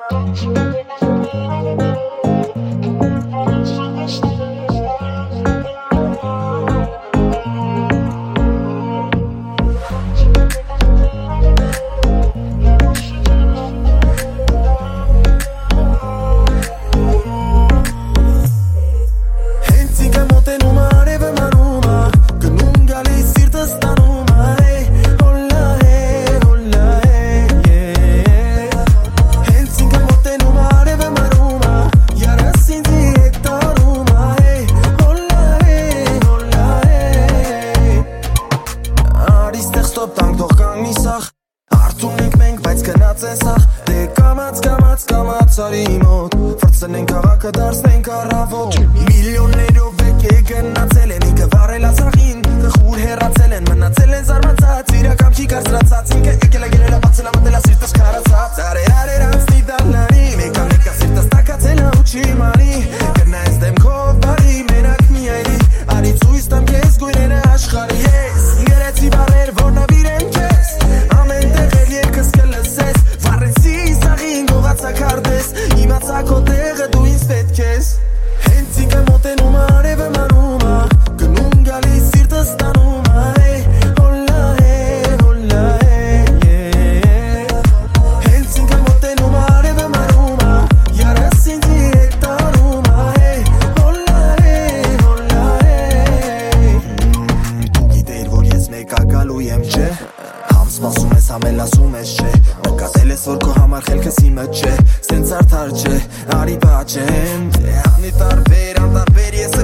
Արի մոտ Վրցնենք քաղաքը դարձնենք առավոտ Միլիոններով եկե գնացել են ինքը վարել ասաղին Տխուր հեռացել են մնացել են զարմացած Իրակամ չի կարծրացած ինքը եկել է գելել է բացել է մտել է սիրտս քարացած Արեր անցնի դալնարի Մեկա մեկա սիրտս տակացել է ու չի մարի Գնայս դեմքով բարի մենակ միայնի Արի ցույց տամ կեզ գույները աշխարի ես Գրեցի բարեր որ նավիրեմ կեզ Ամեն տեղեր երկս կլսես Վարեցի սաղին գողացակարդես Իմացա քո տեղը դու ինձ պետք ես Հենց ինքը մոտենում արևը մանում Գնում գալիս սիրտս տանում Հոլա հոլա Հենց ինքը մոտենում արևը մանում Յարս ինձի հետ տանում Հոլա հոլա Դու գիտեիր որ ես մեկա գալու եմ չէ Համ սպասում ես համ էլ ասում ես չէ Նկատել ես որ քո համար խելքս իմը չէ Սենց արդար չէ Արի բաճեմ Անի տարբեր անտարբեր ես